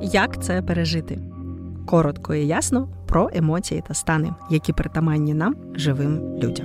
Як це пережити? Коротко і ясно про емоції та стани, які притаманні нам, живим людям.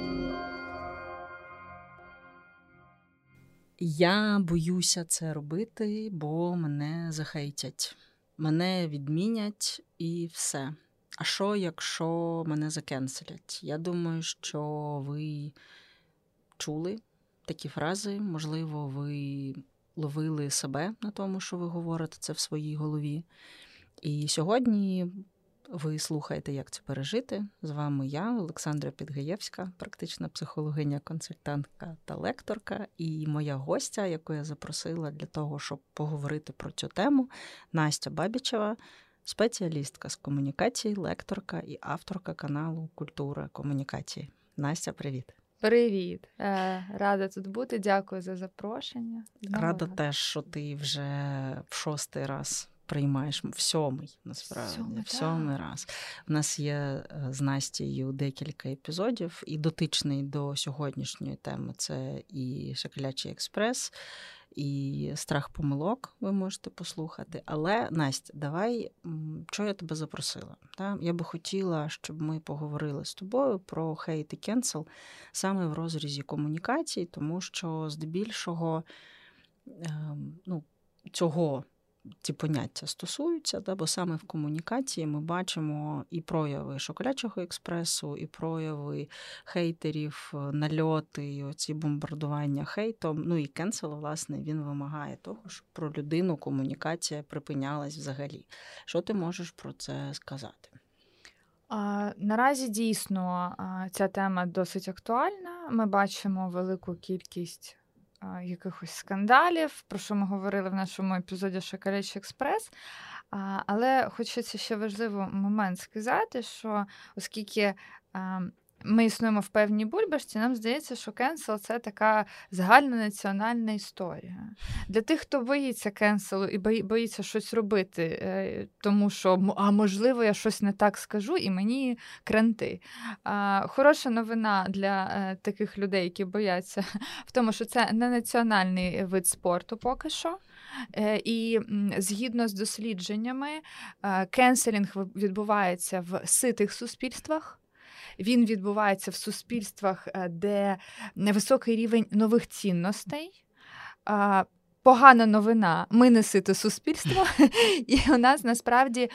Я боюся це робити, бо мене захейтять. Мене відмінять і все. А що, якщо мене закенселять? Я думаю, що ви чули такі фрази, можливо, ви ловили себе на тому, що ви говорите це в своїй голові. І сьогодні ви слухаєте «Як це пережити». З вами я, Олександра Підгаєвська, практична психологиня, консультантка та лекторка. І моя гостя, яку я запросила для того, щоб поговорити про цю тему, Настя Бабічева, спеціалістка з комунікації, лекторка і авторка каналу «Культура комунікації». Настя, привіт. Привіт. Рада тут бути. Дякую за запрошення. Рада теж, що ти вже в 6-й раз приймаєш, в 7-й, насправді, в 7-й раз. У нас є з Настею декілька епізодів, і дотичний до сьогоднішньої теми це і «Шоколячий експрес», і «Страх помилок» ви можете послухати. Але, Настя, давай, чого я тебе запросила? Я би хотіла, щоб ми поговорили з тобою про хейт і кенсел саме в розрізі комунікацій, тому що здебільшого цього ці поняття стосуються, бо саме в комунікації ми бачимо і прояви «Шоколячого експресу», і прояви хейтерів, нальоти, і оці бомбардування хейтом. І кенсел, власне, він вимагає того, щоб про людину комунікація припинялась взагалі. Що ти можеш про це сказати? Наразі дійсно ця тема досить актуальна. Ми бачимо велику кількість якихось скандалів, про що ми говорили в нашому епізоді «Шоколячий експрес». Але хочеться ще важливий момент сказати, що оскільки ми існуємо в певній бульбашці, нам здається, що кенсел – це така загальнонаціональна історія. Для тих, хто боїться кенселу і боїться щось робити, тому що, можливо, я щось не так скажу і мені кранти. Хороша новина для таких людей, які бояться, в тому, що це не національний вид спорту поки що. І згідно з дослідженнями, кенселінг відбувається в ситих суспільствах. Він відбувається в суспільствах, де невисокий рівень нових цінностей. Погана новина – ми не сите суспільство, і у нас насправді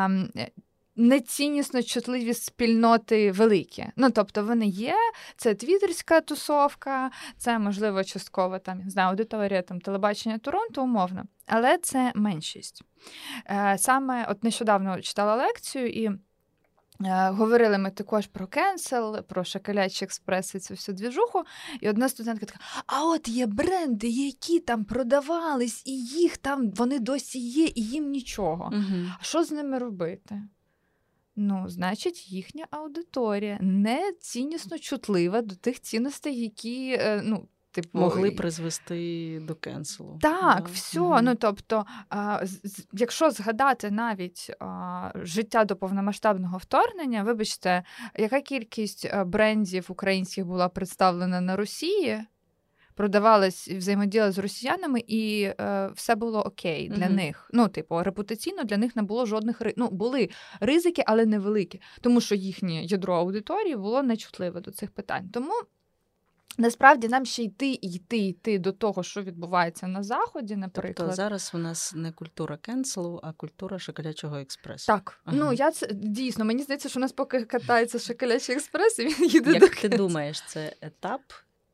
неціннісно чутливі спільноти великі. Тобто вони є, це твіттерська тусовка, це, можливо, частково аудиторія телебачення Торонто, умовно, але це меншість. Саме нещодавно читала лекцію і говорили ми також про кенсел, про «Шоколячий експрес» і цю всю двіжуху. І одна студентка така, а от є бренди, які там продавались, і їх там, вони досі є, і їм нічого. Угу. А що з ними робити? Значить, їхня аудиторія не ціннісно чутлива до тих цінностей, які, могли призвести до кенселу. Так, все. Тобто, якщо згадати навіть життя до повномасштабного вторгнення, вибачте, яка кількість брендів українських була представлена на Росії, продавалась, взаємодіяла з росіянами, і все було окей для них. Репутаційно для них не було жодних були ризики, але невеликі, тому що їхнє ядро аудиторії було нечутливе до цих питань. Тому насправді нам ще йти до того, що відбувається на Заході, наприклад. Тобто зараз у нас не культура кенселу, а культура «Шоколячого експресу». Так. Ага. Дійсно, мені здається, що у нас поки катається «Шоколячий експрес», і він їде до кенселу. Як ти думаєш, це етап?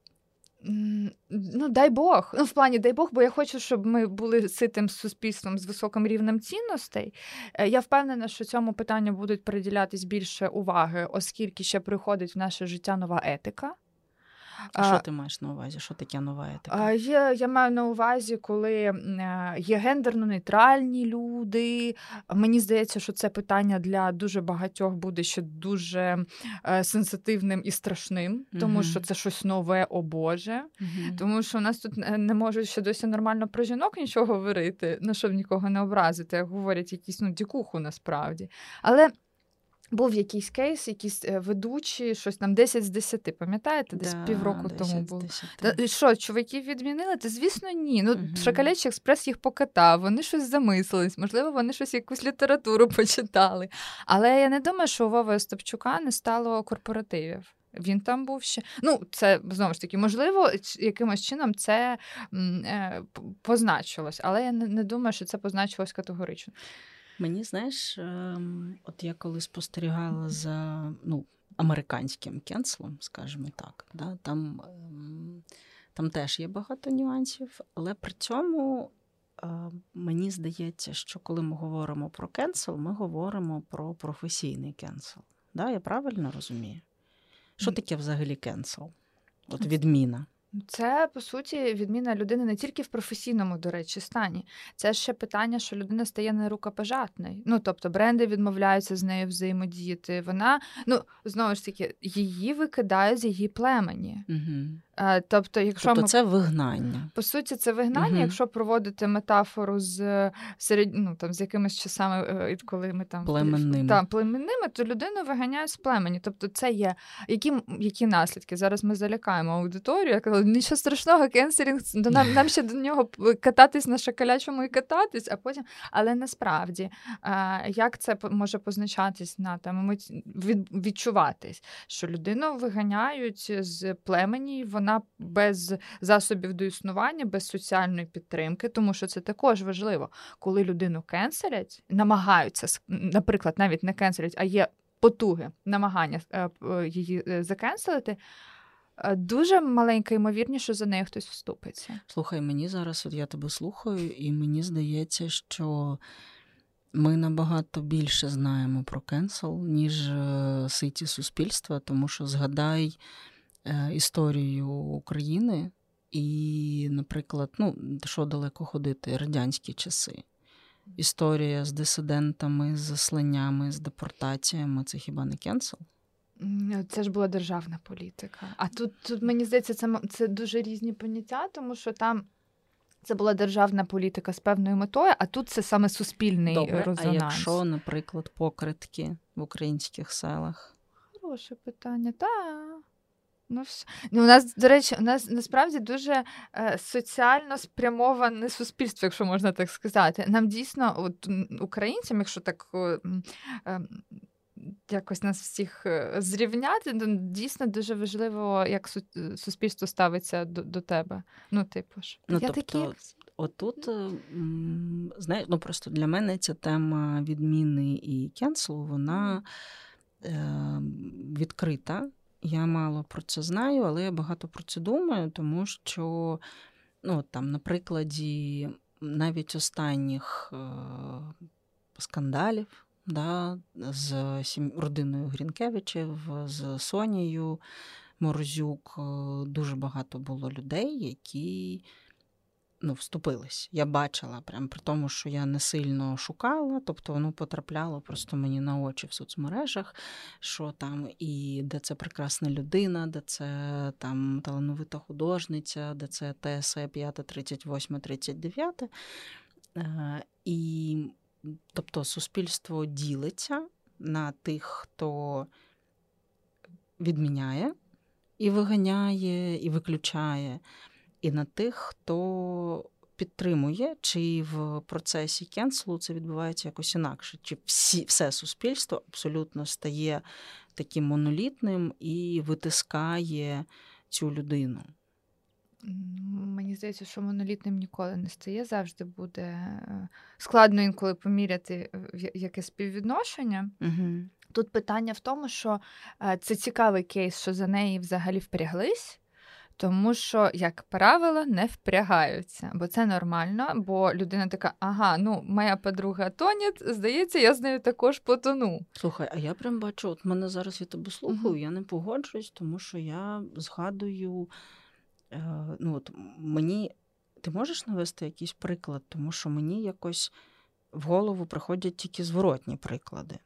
Дай Бог. В плані, дай Бог, бо я хочу, щоб ми були ситим суспільством з високим рівнем цінностей. Я впевнена, що цьому питанню будуть приділятись більше уваги, оскільки ще приходить в наше життя нова етика. А що ти маєш на увазі? Що таке нова етика? Я маю на увазі, коли є гендерно-нейтральні люди. Мені здається, що це питання для дуже багатьох буде ще дуже сенситивним і страшним, тому що це щось нове, о Боже. Тому що у нас тут не можуть ще досі нормально про жінок нічого говорити, щоб нікого не образити, як говорять якісь дікуху насправді. Але був якийсь кейс, якісь ведучі, щось там 10 з 10, пам'ятаєте? Десь півроку тому було. Що, чуваків відмінили? Та, звісно, ні. Ну, Шоколячий експрес їх покатав, вони щось замислились, можливо, вони щось якусь літературу почитали. Але я не думаю, що у Вови Остапчука не стало корпоративів. Він там був ще. Ну, це, знову ж таки, можливо, якимось чином це позначилось, але я не думаю, що це позначилось категорично. Мені, знаєш, от я коли спостерігала за американським кенселом, скажімо так, да, там теж є багато нюансів, але при цьому мені здається, що коли ми говоримо про кенсел, ми говоримо про професійний кенсел. Да, я правильно розумію? Що таке взагалі кенсел? От відміна. Це, по суті, відміна людини не тільки в професійному, до речі, стані. Це ще питання, що людина стає нерукопожатною. Ну, тобто бренди відмовляються з нею взаємодіяти. Вона, знову ж таки, її викидають з її племені. Угу. Тобто, це вигнання. По суті, це вигнання, якщо проводити метафору з якимись часами, коли ми там племенними, то людину виганяють з племені. Тобто це є які наслідки? Зараз ми залякаємо аудиторію, я кажу, нічого страшного, кенселінг, нам ще до нього кататись на шоколячому і кататись, а потім. Але насправді, як це може позначатись на відчуватись, що людину виганяють з племені, вона без засобів до існування, без соціальної підтримки, тому що це також важливо. Коли людину кенселять, намагаються, наприклад, навіть не кенселять, а є потуги, намагання її закенселити, дуже маленька ймовірність, що за нею хтось вступиться. Слухай, мені зараз, от я тебе слухаю, і мені здається, що ми набагато більше знаємо про кенсел, ніж ситі суспільства, тому що згадай історію України і, наприклад, що далеко ходити, радянські часи. Історія з дисидентами, з засланнями, з депортаціями – це хіба не кенсел? Це ж була державна політика. А тут мені здається, це дуже різні поняття, тому що там це була державна політика з певною метою, а тут це саме суспільний резонанс. А якщо, наприклад, покритки в українських селах? Хороше питання, так. У нас, до речі, насправді дуже соціально спрямоване суспільство, якщо можна так сказати. Нам дійсно, от, українцям, якщо так якось нас всіх зрівняти, то дійсно дуже важливо, як суспільство ставиться до тебе. Отут, знаєш, просто для мене ця тема відміни і кенселу, вона відкрита. Я мало про це знаю, але я багато про це думаю, тому що, на прикладі навіть останніх скандалів, з родиною Грінкевичів, з Сонією Морозюк, дуже багато було людей, які вступились. Я бачила, прям при тому, що я не сильно шукала, тобто воно потрапляло просто мені на очі в соцмережах, що там і де це прекрасна людина, де це там талановита художниця, де це ТСЕ 5, 38, 39. І тобто суспільство ділиться на тих, хто відміняє і виганяє, і виключає, і на тих, хто підтримує, чи в процесі кенселу це відбувається якось інакше, чи все суспільство абсолютно стає таким монолітним і витискає цю людину. Мені здається, що монолітним ніколи не стає, завжди буде складно інколи поміряти яке співвідношення. Угу. Тут питання в тому, що це цікавий кейс, що за неї взагалі впряглись, тому що, як правило, не впрягаються, бо це нормально, бо людина така, моя подруга тонет, здається, я з нею також потону. Слухай, а я прям бачу, от мене зараз я тебе слухаю, я не погоджуюсь, тому що я згадую, мені, ти можеш навести якийсь приклад, тому що мені якось в голову приходять тільки зворотні приклади.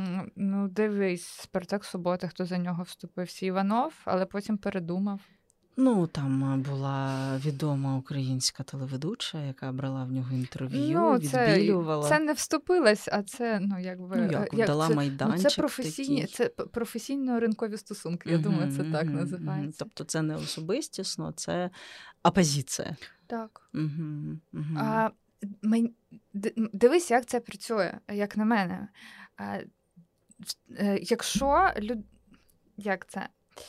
Дивись, Спартак Субота, хто за нього вступився, Іванов, але потім передумав. Ну, там була відома українська телеведуча, яка брала в нього інтерв'ю, Ну, відбілювала. це не вступилась, а це, ну, якби... Ну, як дала це, майданчик професійні, такий. це професійно-ринкові стосунки, я думаю, це так називається. Тобто це не особистісно, це опозиція. Так. Угу. Дивись, як це працює, як на мене. Якщо як це?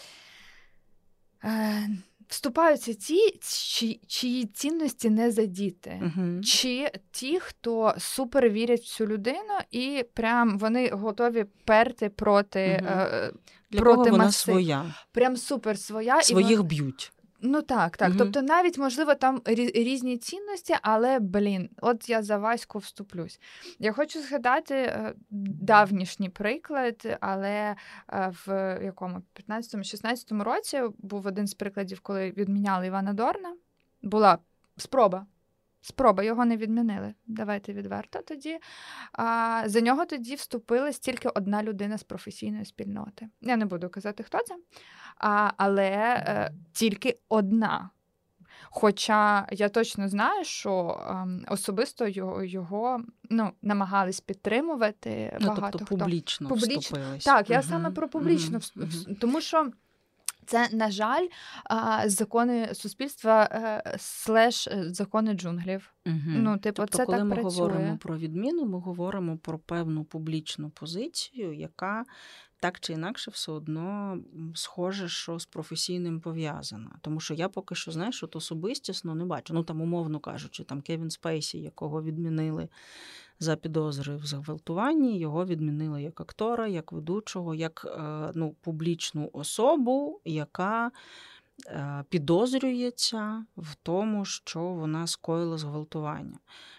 Вступаються ті, чиї цінності не задіти. Чи ті, хто супер вірять в цю людину і прям вони готові перти проти Для проти кого вона маси. своя. Прям супер своя. Своїх б'ють. Ну так. Тобто навіть, можливо, там різні цінності, але, от я за Ваську вступлюсь. Я хочу згадати давнішній приклад, але в якому 15-16 році був один з прикладів, коли відміняли Івана Дорна. Була спроба, його не відмінили. Давайте відверто тоді. За нього тоді вступилась тільки одна людина з професійної спільноти. Я не буду казати, хто це, але тільки одна. Хоча я точно знаю, що особисто його намагались підтримувати багато тобто хто. Публічно вступились. Так, я саме про публічно. Тому що це, на жаль, закони суспільства / закони джунглів. Тобто, це коли так ми працює. говоримо про відміну, ми говоримо про певну публічну позицію, яка так чи інакше все одно схоже, що з професійним пов'язана. Тому що я поки що, знаєш, от особистісно не бачу. Ну, там, умовно кажучи, там Кевін Спейсі, якого відмінили за підозри в зґвалтуванні, його відмінили як актора, як ведучого, як публічну особу, яка підозрюється в тому, що вона скоїла зґвалтування.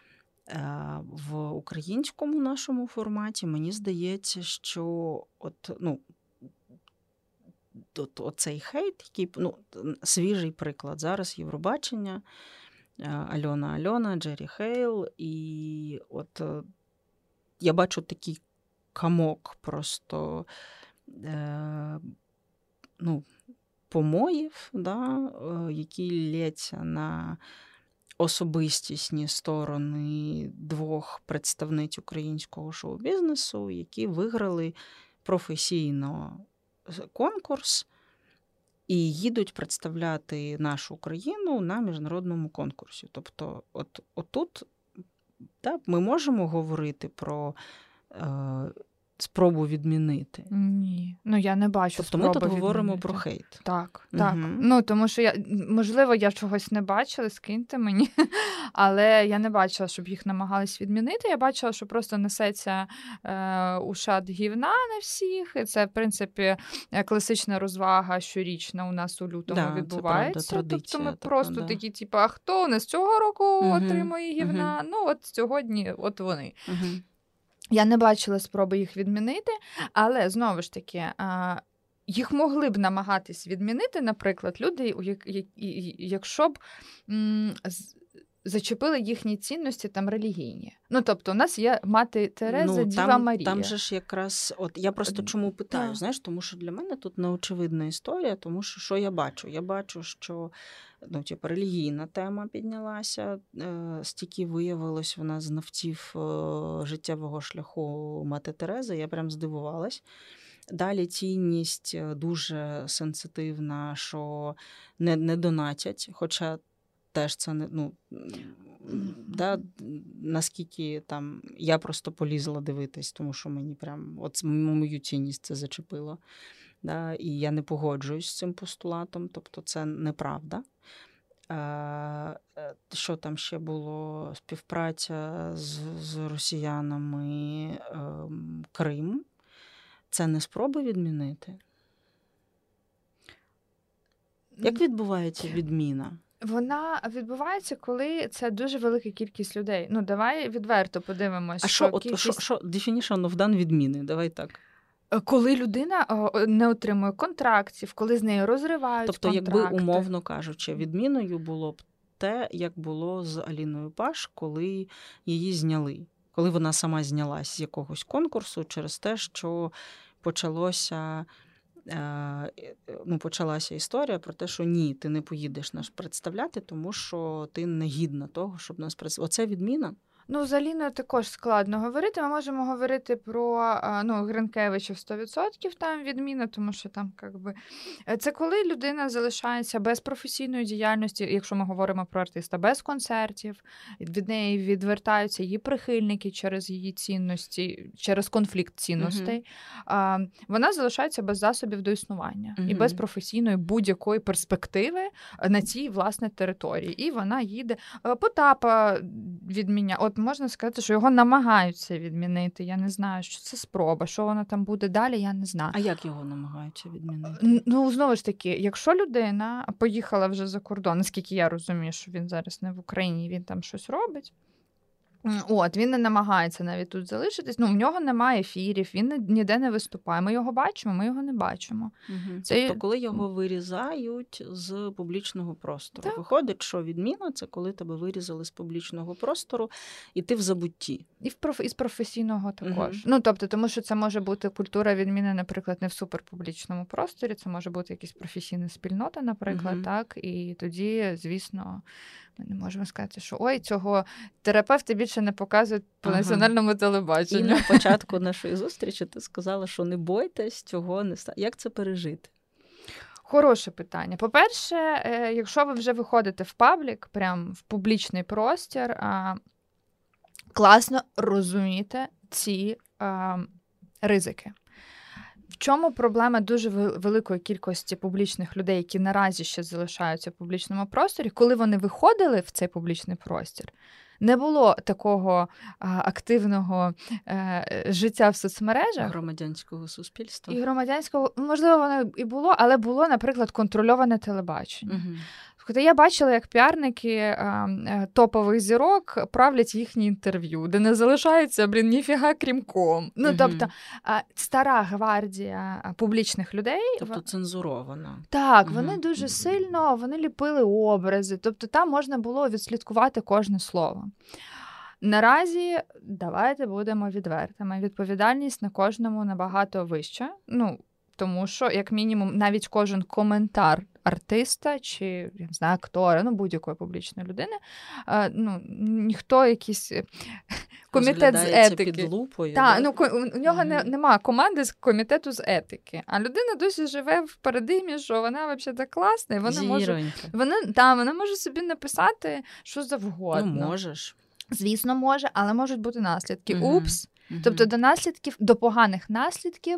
В українському нашому форматі мені здається, що оцей хейт, який свіжий приклад. Зараз Євробачення, Альона, Джері Хейл, і от я бачу такий камок просто помоїв, які лється на особистісні сторони двох представниць українського шоу-бізнесу, які виграли професійно конкурс і їдуть представляти нашу країну на міжнародному конкурсі. Тобто отут ми можемо говорити про спробу відмінити. Ні, я не бачу тобто спроби ми тут говоримо відмінити. про хейт. Так. Тому що можливо, я чогось не бачила, скиньте мені, але я не бачила, щоб їх намагались відмінити. Я бачила, що просто несеться ушат гівна на всіх, і це, в принципі, класична розвага щорічна у нас у лютому відбувається. Це правда, традиція, тобто ми така, просто такі, а хто у нас цього року отримує гівна? От сьогодні, от вони. Я не бачила спроби їх відмінити, але, знову ж таки, їх могли б намагатись відмінити, наприклад, люди, якщо б зачепили їхні цінності там релігійні. Тобто у нас є мати Тереза, Діва Марія. Там же ж якраз, я просто чому питаю, знаєш, тому що для мене тут неочевидна історія, тому що я бачу? Я бачу, що релігійна тема піднялася, стільки виявилось в нас знавців життєвого шляху мати Терези, я прям здивувалась. Далі цінність дуже сенситивна, що не донатять, хоча теж це не, наскільки там, я просто полізла дивитись, тому що мені прям, мою цінність це зачепило. І я не погоджуюсь з цим постулатом, тобто це неправда. Що там ще було? Співпраця з росіянами, Крим. Це не спроба відмінити? Як відбувається відміна? Вона відбувається, коли це дуже велика кількість людей. Давай відверто подивимося. Що definition of done відміни? Давай так. Коли людина не отримує контрактів, коли з нею розривають контракти. Тобто, якби, умовно кажучи, відміною було б те, як було з Аліною Паш, коли її зняли. Коли вона сама знялась з якогось конкурсу через те, що почалося почалася історія про те, що ні, ти не поїдеш нас представляти, тому що ти не гідна того, щоб нас представляти. Оце відміна. Ну, з Аліною також складно говорити. Ми можемо говорити про Гринкевича 100% там відміна, тому що там це коли людина залишається без професійної діяльності, якщо ми говоримо про артиста, без концертів, від неї відвертаються її прихильники через її цінності, через конфлікт цінностей. Вона залишається без засобів до існування і без професійної будь-якої перспективи на цій, власне, території. І вона їде. Потапа відміняє. От можна сказати, що його намагаються відмінити. Я не знаю, що це спроба. Що вона там буде далі, я не знаю. А як його намагаються відмінити? Ну, знову ж таки, якщо людина поїхала вже за кордон, наскільки я розумію, що він зараз не в Україні, він там щось робить, він не намагається навіть тут залишитись. В нього немає ефірів, він ніде не виступає. Ми його бачимо, ми його не бачимо. Тобто, коли його вирізають з публічного простору. Так. Виходить, що відміна – це коли тебе вирізали з публічного простору, і ти в забутті. І з професійного також. Тобто, тому що це може бути культура відміни, наприклад, не в суперпублічному просторі, це може бути якась професійна спільнота, наприклад, так, і тоді, звісно, ми не можемо сказати, що цього терапевти більше не показують по національному телебаченню. І на початку нашої зустрічі ти сказала, що не бойтесь, цього не стане. Як це пережити? Хороше питання. По-перше, якщо ви вже виходите в паблік, прям в публічний простір, класно розуміти ці ризики. В чому проблема дуже великої кількості публічних людей, які наразі ще залишаються в публічному просторі, коли вони виходили в цей публічний простір, не було такого активного життя в соцмережах. Громадянського суспільства. І громадянського, можливо, воно і було, але було, наприклад, контрольоване телебачення. Хоча я бачила, як піарники топових зірок правлять їхні інтерв'ю, де не залишається, ніфіга крім ком. Тобто, стара гвардія публічних людей... Тобто цензурована. Так, вони дуже сильно, вони ліпили образи. Тобто там можна було відслідкувати кожне слово. Наразі, давайте будемо відвертими. Відповідальність на кожному набагато вища. Тому що, як мінімум, навіть кожен коментар артиста чи, я не знаю, актора, будь-якої публічної людини, ніхто якийсь комітет з етики. Під лупою. Так, у нього немає команди з комітету з етики. А людина досі живе в парадигмі, що вона взагалі класна, і вона може собі написати що завгодно. Можеш. Звісно, може, але можуть бути наслідки. Упс. Тобто до поганих наслідків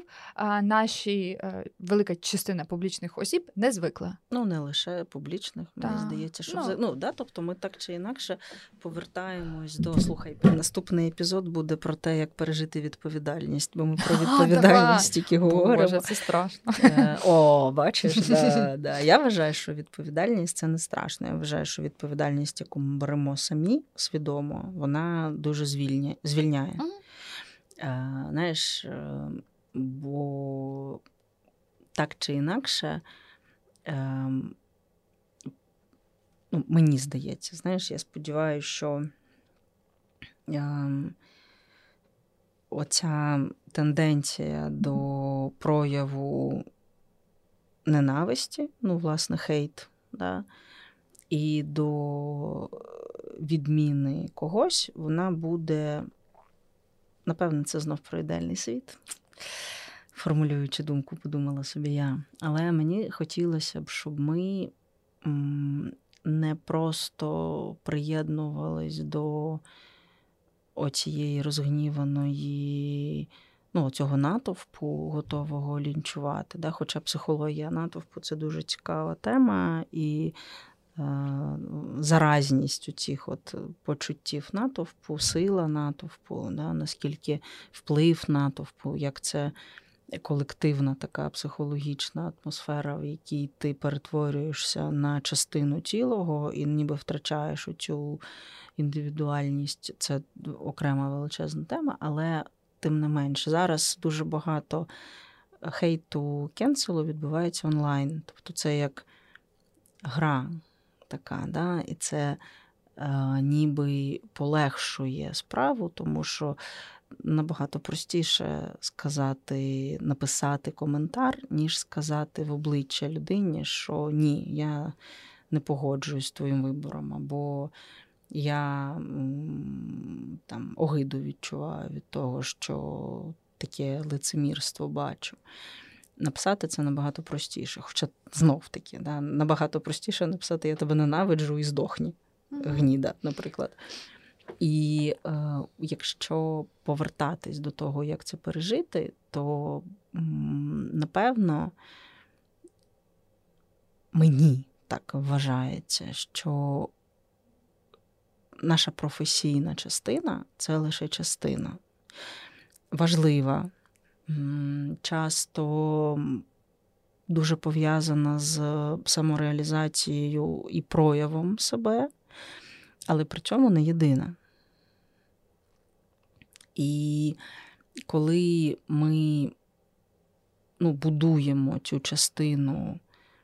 велика частина публічних осіб не звикла. Не лише публічних, мені здається, що тобто ми так чи інакше повертаємось до, слухай, наступний епізод буде про те, як пережити відповідальність, бо ми про відповідальність тільки говоримо. Боже, це страшно. Бачиш, да. Я вважаю, що відповідальність – це не страшно. Я вважаю, що відповідальність, яку ми беремо самі свідомо, вона дуже звільняє. Знаєш, бо так чи інакше, мені здається, знаєш, я сподіваюся, що оця тенденція до прояву ненависті, власне, хейт, да, і до відміни когось, вона буде... Напевно, це знов про ідеальний світ. Формулюючи думку, подумала собі я. Але мені хотілося б, щоб ми не просто приєднувались до оцієї розгніваної, цього натовпу, готового лінчувати. Да? Хоча психологія натовпу – це дуже цікава тема, і заразність у цих почуттів натовпу, сила натовпу, да, наскільки вплив натовпу, як це колективна така психологічна атмосфера, в якій ти перетворюєшся на частину цілого і ніби втрачаєш оцю індивідуальність. Це окрема величезна тема, але тим не менш. Зараз дуже багато хейту, кенселу відбувається онлайн. Тобто це як гра така, да? І це ніби полегшує справу, тому що набагато простіше написати коментар, ніж сказати в обличчя людині, що ні, я не погоджуюсь з твоїм вибором, або я там огиду відчуваю від того, що таке лицемірство бачу. Написати це набагато простіше. Хоча знов-таки, да, набагато простіше написати «я тебе ненавиджу і здохні», гніда, наприклад. І якщо повертатись до того, як це пережити, то, напевно, мені так вважається, що наша професійна частина – це лише частина. Важлива, часто дуже пов'язана з самореалізацією і проявом себе, але при цьому не єдина. І коли ми будуємо цю частину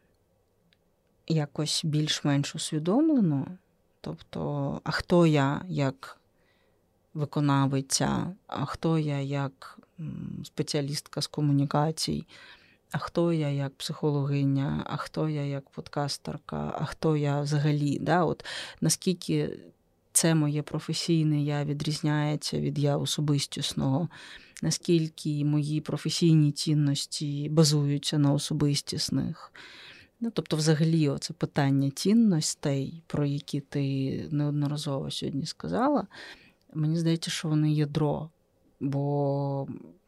якось більш-менш усвідомлено, тобто, а хто я як виконавиця, а хто я як спеціалістка з комунікацій, а хто я як психологиня, а хто я як подкастерка, а хто я взагалі, да? От наскільки це моє професійне я відрізняється від я особистісного, наскільки мої професійні цінності базуються на особистісних. Тобто, взагалі, оце питання цінностей, про які ти неодноразово сьогодні сказала, мені здається, що вони ядро, бо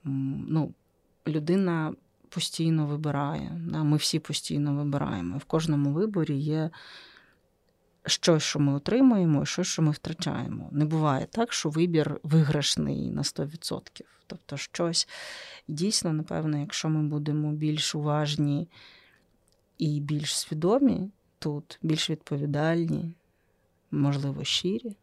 людина постійно вибирає, да? Ми всі постійно вибираємо. В кожному виборі є щось, що ми отримуємо, і щось, що ми втрачаємо. Не буває так, що вибір виграшний на 100%. Тобто щось дійсно, напевно, якщо ми будемо більш уважні і більш свідомі тут, більш відповідальні, можливо, щирі.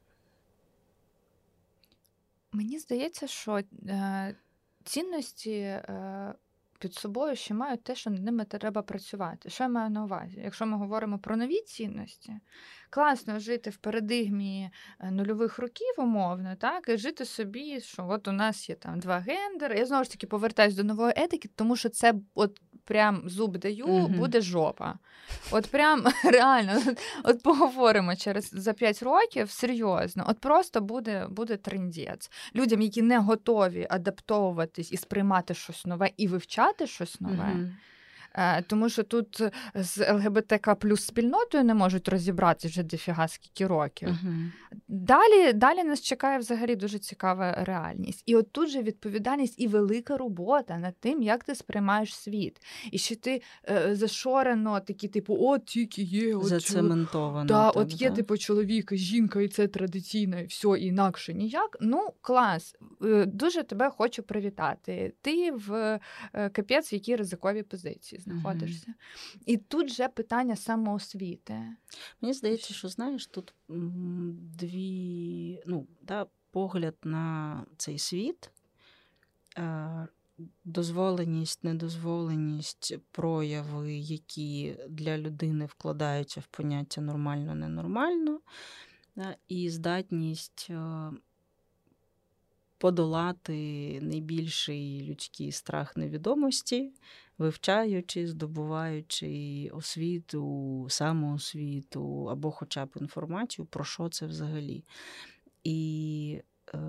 Мені здається, що цінності під собою ще мають те, що над ними треба працювати. Що я маю на увазі? Якщо ми говоримо про нові цінності, класно жити в парадигмі нульових років, умовно, так, і жити собі, що от у нас є там 2 гендери. Я знову ж таки повертаюсь до нової етики, тому що це от прям зуб даю, буде жопа. От прям реально, от поговоримо за 5 років, серйозно, от просто буде трендець. Людям, які не готові адаптовуватись і сприймати щось нове, і вивчати щось нове, тому що тут з ЛГБТК плюс спільнотою не можуть розібратися вже дофіга скільки років. Далі нас чекає взагалі дуже цікава реальність. І от тут же відповідальність і велика робота над тим, як ти сприймаєш світ. І що ти зашорено такі, типу, от тільки є... Зацементовано. Да, от є, типу, чоловік, жінка, і це традиційно, і все, інакше ніяк. Ну, клас. Дуже тебе хочу привітати. Ти в капець, в якій ризиковій позиції знаходишся. І тут же питання самоосвіти. Мені здається, що, знаєш, тут погляд на цей світ, дозволеність, недозволеність, прояви, які для людини вкладаються в поняття нормально-ненормально, і здатність подолати найбільший людський страх невідомості, вивчаючи, здобуваючи освіту, самоосвіту або хоча б інформацію, про що це взагалі. І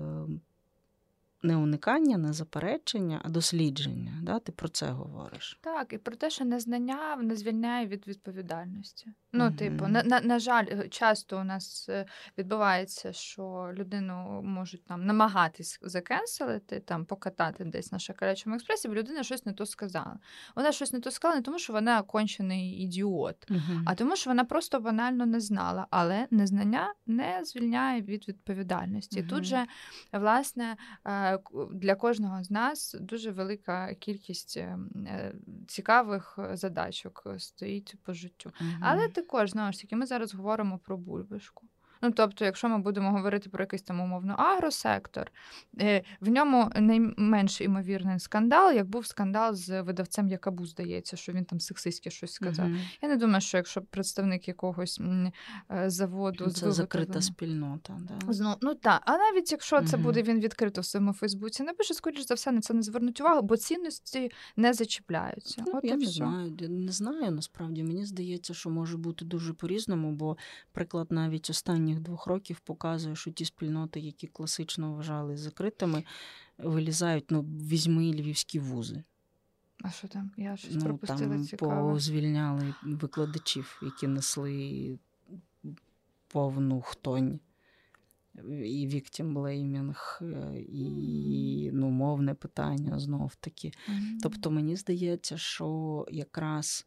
не уникання, не заперечення, а дослідження. Да? Ти про це говориш. Так, і про те, що незнання не звільняє від відповідальності. Типу, на жаль, часто у нас відбувається, що людину можуть там намагатись закенселити, там покатати десь на шоколячому експресі, бо людина щось не то сказала. Вона щось не то сказала не тому, що вона кончений ідіот, а тому, що вона просто банально не знала. Але незнання не звільняє від відповідальності. І тут же, власне, для кожного з нас дуже велика кількість цікавих задачок стоїть по життю. Але також, знову ж таки, ми зараз говоримо про бульбашку. Ну, тобто, якщо ми будемо говорити про якийсь там умовно агросектор, в ньому найменш імовірний скандал, як був скандал з видавцем Якабу, здається, що він там сексистське щось сказав. Я не думаю, що якщо представник якогось заводу з Це закрита спільнота. Да? Ну так, а навіть якщо це буде він відкрито в своєму Фейсбуці, напише, скоріш за все, на це не звернуть увагу, бо цінності не зачіпляються. Ну, я не знаю, насправді. Мені здається, що може бути дуже по-різному, бо приклад навіть останніх 2 років показує, що ті спільноти, які класично вважали закритими, вилізають, візьми львівські вузи. А що там? Я щось пропустила там цікаве. Позвільняли викладачів, які несли повну хтонь. І віктімблеймінг, і мовне питання знов-таки. Тобто мені здається, що якраз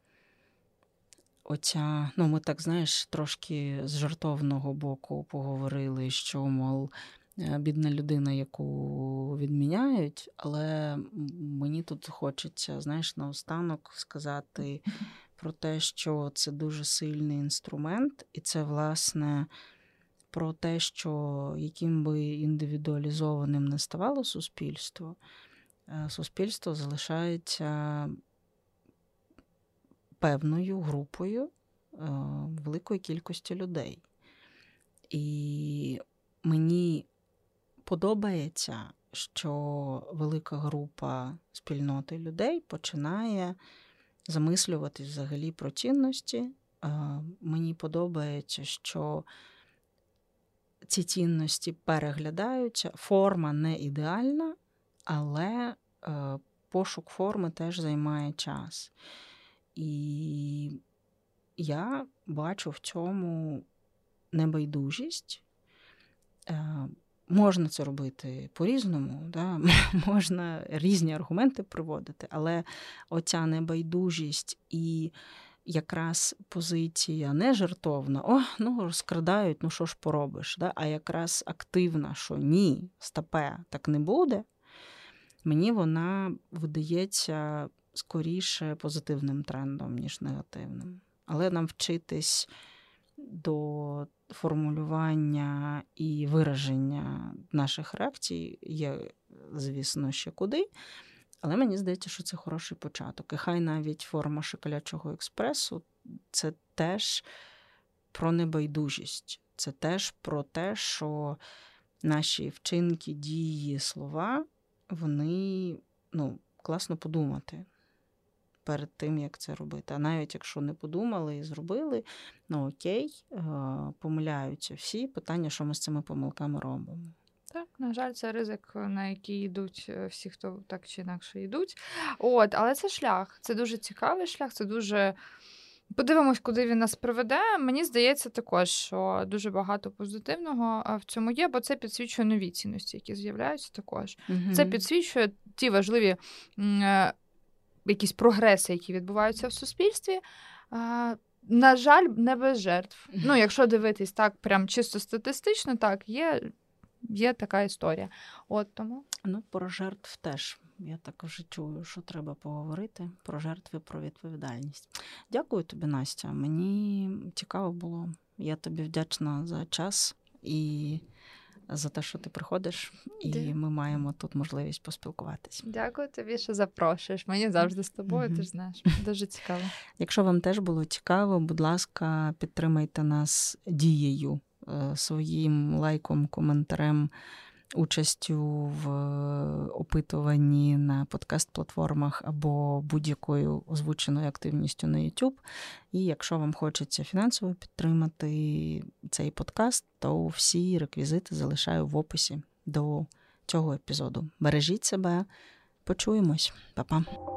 оця, ми так, знаєш, трошки з жартовного боку поговорили, що, мол, бідна людина, яку відміняють, але мені тут хочеться, знаєш, наостанок сказати про те, що це дуже сильний інструмент, і це, власне, про те, що яким би індивідуалізованим не ставало суспільство залишається певною групою великої кількості людей. І мені подобається, що велика група спільноти людей починає замислюватись взагалі про цінності. Мені подобається, що ці цінності переглядаються. Форма не ідеальна, але пошук форми теж займає час. І я бачу в цьому небайдужість. Можна це робити по-різному, да? Можна різні аргументи приводити, але оця небайдужість і якраз позиція не жартовна, розкрадають, що ж поробиш, да? А якраз активна, що ні, стопе, так не буде, мені вона видається скоріше позитивним трендом, ніж негативним. Але нам вчитись до формулювання і вираження наших реакцій є, звісно, ще куди. Але мені здається, що це хороший початок. І хай навіть форма Шоколячого експресу – це теж про небайдужість. Це теж про те, що наші вчинки, дії, слова, вони, класно подумати перед тим, як це робити. А навіть якщо не подумали і зробили, окей, помиляються всі. Питання, що ми з цими помилками робимо. Так, на жаль, це ризик, на який йдуть всі, хто так чи інакше йдуть. Але це шлях, це дуже цікавий шлях, це дуже... Подивимось, куди він нас приведе. Мені здається також, що дуже багато позитивного в цьому є, бо це підсвічує нові цінності, які з'являються також. Це підсвічує ті важливі якісь прогреси, які відбуваються в суспільстві. На жаль, не без жертв. Якщо дивитись так, прям чисто статистично, так, є така історія. Тому. Про жертв теж. Я так вже чую, що треба поговорити про жертви, про відповідальність. Дякую тобі, Настя. Мені цікаво було. Я тобі вдячна за час і за те, що ти приходиш, і ми маємо тут можливість поспілкуватись. Дякую тобі, що запрошуєш. Мені завжди з тобою, ти ж знаєш. Дуже цікаво. Якщо вам теж було цікаво, будь ласка, підтримайте нас дією, своїм лайком, коментарем, участю в опитуванні на подкаст-платформах або будь-якою озвученою активністю на YouTube. І якщо вам хочеться фінансово підтримати цей подкаст, то всі реквізити залишаю в описі до цього епізоду. Бережіть себе, почуємось. Па-па.